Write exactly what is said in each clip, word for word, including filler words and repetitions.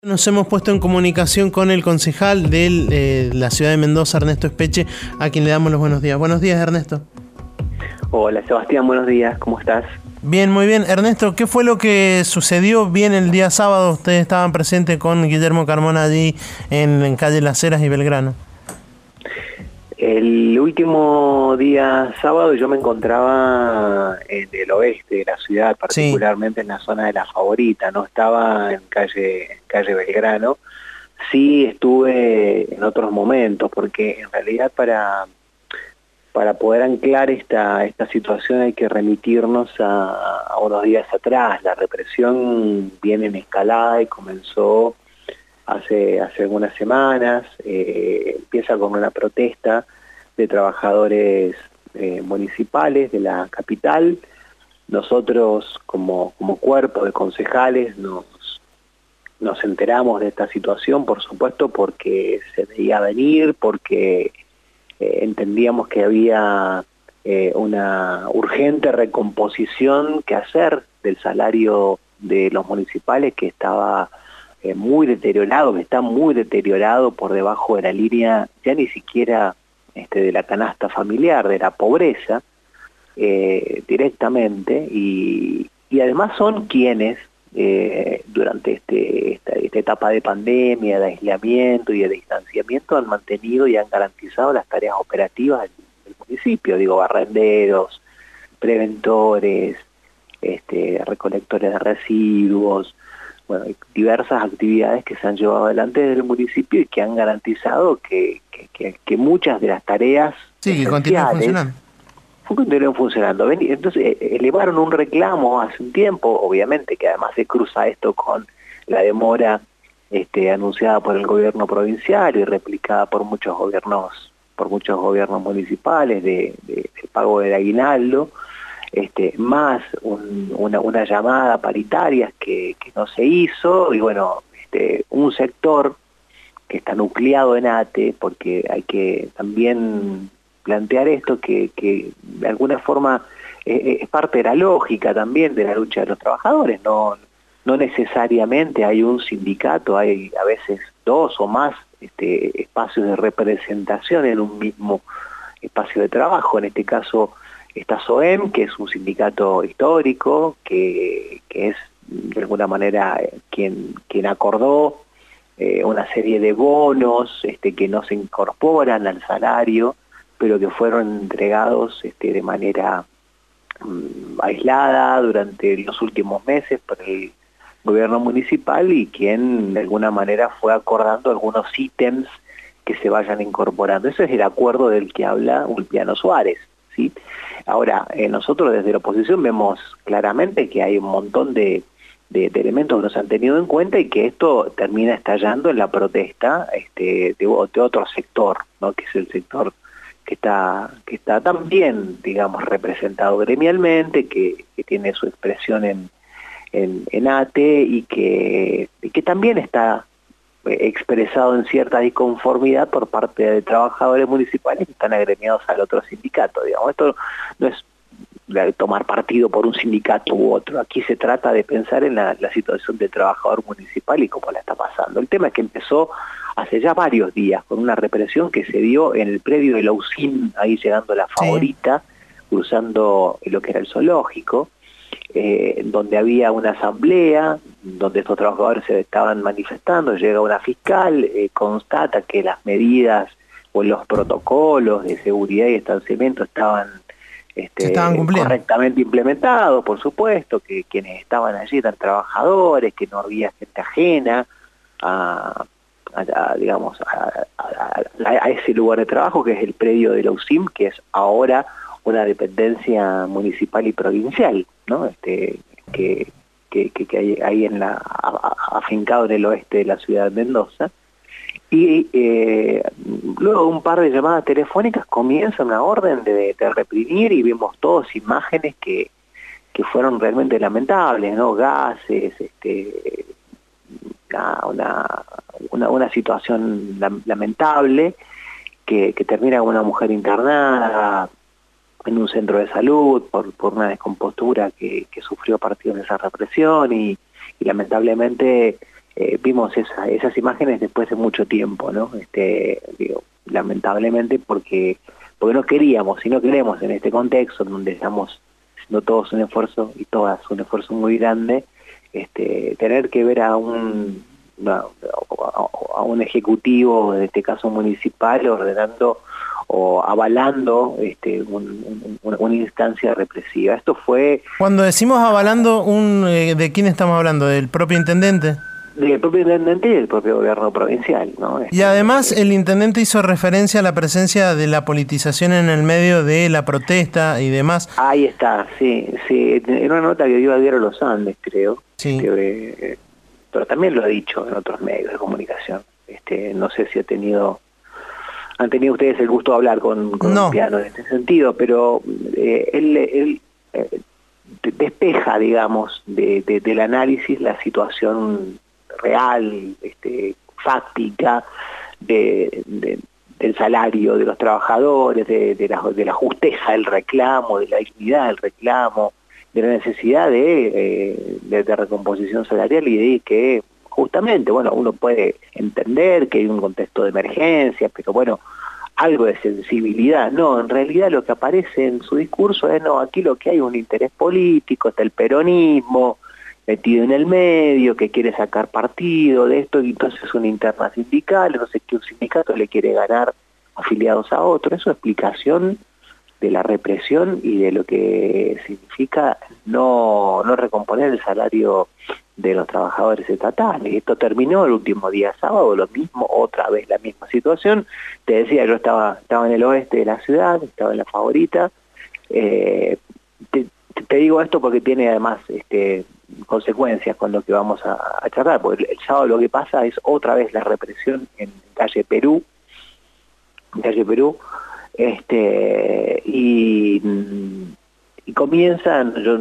Nos hemos puesto en comunicación con el concejal de eh, la ciudad de Mendoza, Ernesto Espeche, a quien le damos los buenos días. Buenos días, Ernesto. Hola, Sebastián, buenos días, ¿cómo estás? Bien, muy bien. Ernesto, ¿qué fue lo que sucedió bien el día sábado? Ustedes estaban presentes con Guillermo Carmona allí en, en calle Las Heras y Belgrano. El último día sábado yo me encontraba en el oeste de la ciudad, particularmente sí. En la zona de La Favorita, no estaba en calle, en calle Belgrano. Sí estuve en otros momentos, porque en realidad para, para poder anclar esta, esta situación hay que remitirnos a, a unos días atrás. La represión viene en escalada y comenzó hace, hace algunas semanas. Eh, empieza con una protesta de trabajadores eh, municipales de la capital. Nosotros como, como cuerpo de concejales nos, nos enteramos de esta situación, por supuesto, porque se veía venir, porque eh, entendíamos que había eh, una urgente recomposición que hacer del salario de los municipales, que estaba eh, muy deteriorado, que está muy deteriorado por debajo de la línea, ya ni siquiera Este, de la canasta familiar, de la pobreza, eh, directamente, y, y además son quienes eh, durante este, esta, esta etapa de pandemia, de aislamiento y de distanciamiento han mantenido y han garantizado las tareas operativas del, del municipio, digo, barrenderos, preventores, este, recolectores de residuos, bueno, diversas actividades que se han llevado adelante desde el municipio y que han garantizado que, que, que, que muchas de las tareas sí, que continúen funcionando. Continúen funcionando. Entonces elevaron un reclamo hace un tiempo, obviamente que además se cruza esto con la demora este, anunciada por el gobierno provincial y replicada por muchos gobiernos, por muchos gobiernos municipales de, de, del pago del aguinaldo. Este, más un, una, una llamada paritaria que, que no se hizo, y bueno, este, un sector que está nucleado en A T E, porque hay que también plantear esto, que, que de alguna forma eh, es parte de la lógica también de la lucha de los trabajadores, no, no necesariamente hay un sindicato, hay a veces dos o más este, espacios de representación en un mismo espacio de trabajo. En este caso está SOEM, que es un sindicato histórico, que, que es de alguna manera quien, quien acordó eh, una serie de bonos este, que no se incorporan al salario, pero que fueron entregados este, de manera um, aislada durante los últimos meses por el gobierno municipal, y quien de alguna manera fue acordando algunos ítems que se vayan incorporando. Ese es el acuerdo del que habla Ulpiano Suárez, ¿sí? Ahora, eh, nosotros desde la oposición vemos claramente que hay un montón de, de, de elementos que no se han tenido en cuenta y que esto termina estallando en la protesta este, de, de otro sector, ¿no? Que es el sector que está, que está también, digamos, representado gremialmente, que, que tiene su expresión en, en, en A T E y que, y que también está expresado en cierta disconformidad por parte de trabajadores municipales que están agremiados al otro sindicato. Digamos, esto no es tomar partido por un sindicato u otro, aquí se trata de pensar en la, la situación del trabajador municipal y cómo la está pasando. El tema es que empezó hace ya varios días con una represión que se dio en el predio de la U C I M, ahí llegando a La Favorita, sí, cruzando lo que era el zoológico, Eh, donde había una asamblea, donde estos trabajadores se estaban manifestando. Llega una fiscal, eh, constata que las medidas o los protocolos de seguridad y estanciamiento estaban, este, estaban correctamente implementados, por supuesto, que quienes estaban allí eran trabajadores, que no había gente ajena a, a, a digamos, a, a, a, a ese lugar de trabajo que es el predio de la U C I M, que es ahora una dependencia municipal y provincial, ¿no? Este, que, que, que hay ahí en la, afincado en el oeste de la ciudad de Mendoza. Y eh, luego de un par de llamadas telefónicas comienza una orden de, de reprimir, y vimos todas imágenes que, que fueron realmente lamentables, ¿no? Gases, este, una, una, una situación lamentable que, que termina con una mujer internada en un centro de salud por, por una descompostura que, que sufrió a partir de esa represión, y, y lamentablemente eh, vimos esa, esas imágenes después de mucho tiempo, ¿no? Este, digo, lamentablemente porque, porque no queríamos y no queremos en este contexto donde estamos haciendo todos un esfuerzo y todas un esfuerzo muy grande, este, tener que ver a un, a, a un ejecutivo, en este caso municipal, ordenando o avalando este, un, un, una instancia represiva. Esto fue... Cuando decimos avalando, un eh, ¿de quién estamos hablando? ¿Del propio intendente? Del propio intendente y del propio gobierno provincial, ¿no? Este, y además el intendente hizo referencia a la presencia de la politización en el medio de la protesta y demás. Ahí está, sí, sí, en una nota que dio a Diario Los Andes, creo, sí. este, pero también lo ha dicho en otros medios de comunicación. Este, no sé si ha tenido, han tenido ustedes el gusto de hablar con, con no. un piano en este sentido, pero eh, él, él eh, despeja, digamos, de, de, del análisis la situación real, este, fáctica, de, de, del salario de los trabajadores, de, de, la, de la justeza del reclamo, de la dignidad del reclamo, de la necesidad de, eh, de, de recomposición salarial y de que justamente, bueno, uno puede entender que hay un contexto de emergencia, pero bueno, algo de sensibilidad. No, en realidad lo que aparece en su discurso es, no, aquí lo que hay es un interés político, está el peronismo metido en el medio, que quiere sacar partido de esto, y entonces una interna sindical, no sé qué, un sindicato le quiere ganar afiliados a otro. Eso es explicación de la represión y de lo que significa no, no recomponer el salario de los trabajadores estatales. Esto terminó el último día sábado, lo mismo, otra vez la misma situación. Te decía, yo estaba, estaba en el oeste de la ciudad, estaba en La Favorita. Eh, te, te digo esto porque tiene además este, consecuencias con lo que vamos a, a charlar, porque el, el sábado lo que pasa es otra vez la represión en calle Perú, en calle Perú, este, y, y comienzan, yo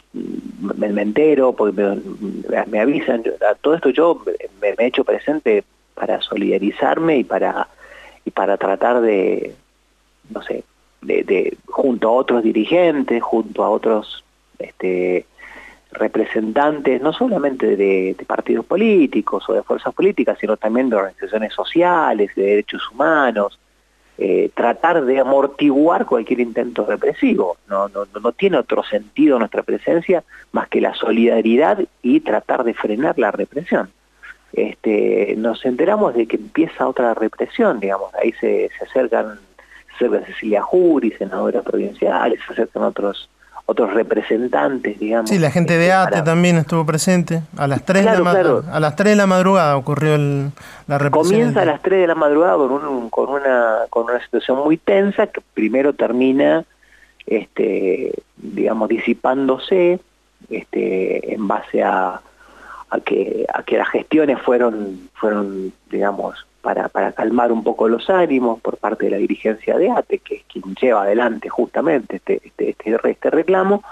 me, me entero, porque me, me avisan, yo, a todo esto yo me, me he hecho presente para solidarizarme y para, y para tratar de, no sé, de, de junto a otros dirigentes, junto a otros este, representantes, no solamente de, de partidos políticos o de fuerzas políticas, sino también de organizaciones sociales, de derechos humanos, eh, tratar de amortiguar cualquier intento represivo. No, no, no tiene otro sentido nuestra presencia más que la solidaridad y tratar de frenar la represión. Este, nos enteramos de que empieza otra represión, digamos, ahí se, se acercan, se acerca Cecilia Jury, senadora provincial, se acercan otros otros representantes, digamos. Sí, la gente de ATE para... también estuvo presente. A las tres claro, de la claro. a las tres de la madrugada ocurrió el, la represión. Comienza a las tres de la madrugada con un, con una con una situación muy tensa que primero termina este digamos disipándose este en base a a que a que las gestiones fueron fueron digamos para para calmar un poco los ánimos por parte de la dirigencia de ATE, que es quien lleva adelante justamente este este este, este reclamo,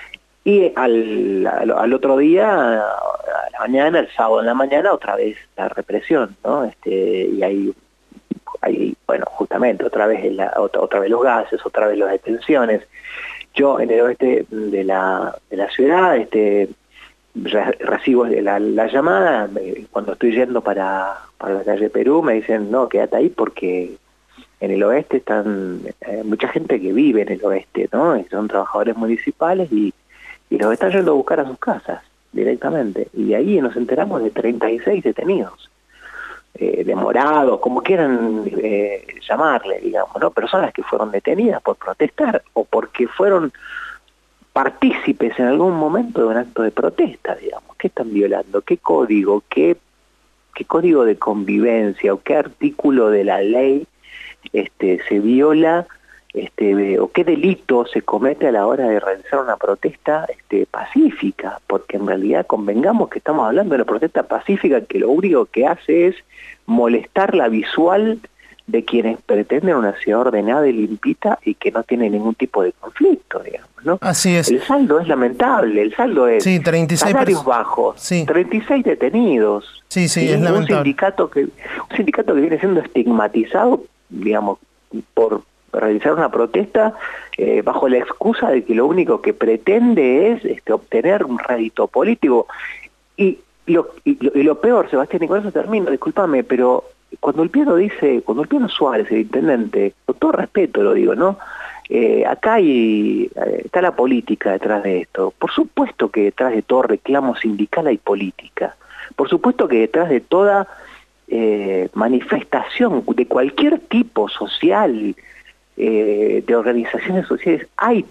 y al, al al otro día a la mañana, el sábado en la mañana, otra vez la represión, ¿no? Este y ahí ahí bueno, justamente otra vez la, otra, otra vez los gases, otra vez las detenciones. Yo en el oeste de la de la ciudad este recibo la, la llamada, cuando estoy yendo para, para la calle Perú, me dicen, no, quédate ahí porque en el oeste están eh, mucha gente que vive en el oeste, ¿no? Y son trabajadores municipales y, y los están yendo a buscar a sus casas directamente. Y de ahí nos enteramos de treinta y seis detenidos, eh, demorados, como quieran eh, llamarle, digamos, ¿no? Personas que fueron detenidas por protestar o porque fueron partícipes en algún momento de un acto de protesta, digamos. ¿Qué están violando? ¿Qué código? ¿Qué, qué código de convivencia o qué artículo de la ley este, se viola este, o qué delito se comete a la hora de realizar una protesta este, pacífica? Porque en realidad convengamos que estamos hablando de una protesta pacífica que lo único que hace es molestar la visual de quienes pretenden una ciudad ordenada y limpita y que no tiene ningún tipo de conflicto, digamos, ¿no? Así es. El saldo es lamentable, el saldo es sí, treinta y seis salarios bajos, sí. treinta y seis detenidos. Sí, sí, ¿sí? es un lamentable. Sindicato que, un sindicato que viene siendo estigmatizado, digamos, por realizar una protesta eh, bajo la excusa de que lo único que pretende es este, obtener un rédito político. Y y, lo, y, lo, y lo peor, Sebastián, y con eso termino, discúlpame, pero cuando el piano dice, cuando el piano Suárez, el intendente, con todo respeto lo digo, ¿no? Eh, acá hay, eh, está la política detrás de esto. Por supuesto que detrás de todo reclamo sindical hay política. Por supuesto que detrás de toda eh, manifestación de cualquier tipo social, eh, de organizaciones sociales, hay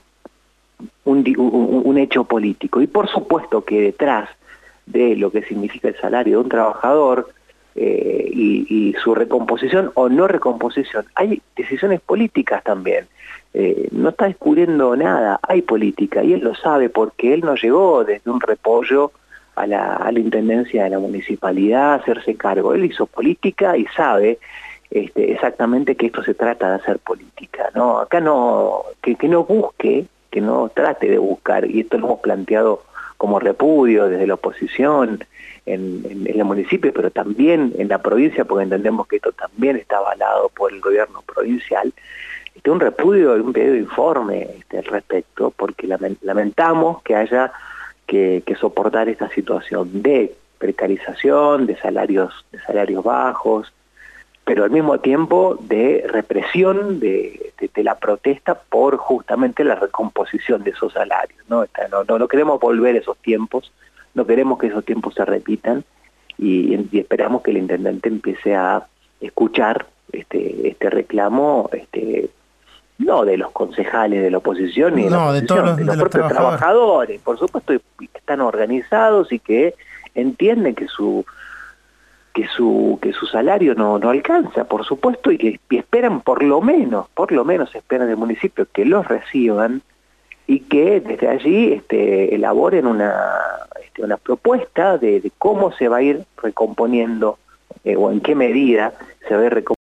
un, un, un hecho político. Y por supuesto que detrás de lo que significa el salario de un trabajador eh, y, y su recomposición o no recomposición, hay decisiones políticas también. Eh, no está descubriendo nada, hay política, y él lo sabe porque él no llegó desde un repollo a la, a la intendencia de la municipalidad a hacerse cargo. Él hizo política y sabe este, exactamente que esto se trata de hacer política, ¿no? Acá no, que, que no busque, que no trate de buscar, y esto lo hemos planteado como repudio desde la oposición en, en, en el municipio, pero también en la provincia, porque entendemos que esto también está avalado por el gobierno provincial. Este, un repudio y un pedido de informe este, al respecto, porque lamentamos que haya que, que soportar esta situación de precarización, de salarios, de salarios bajos, pero al mismo tiempo de represión de, de, de la protesta por justamente la recomposición de esos salarios, ¿no? No, no, no queremos volver a esos tiempos, no queremos que esos tiempos se repitan, y, y esperamos que el intendente empiece a escuchar este, este reclamo, este, no de los concejales de la oposición ni de no, la oposición, de, todos los, de los de los propios trabajadores. trabajadores, por supuesto, que están organizados y que entienden que su que su que su salario no, no alcanza, por supuesto, y que y esperan por lo menos, por lo menos esperan del municipio que los reciban y que desde allí este, elaboren una, este, una propuesta de, de cómo se va a ir recomponiendo eh, o en qué medida se va a ir recomponiendo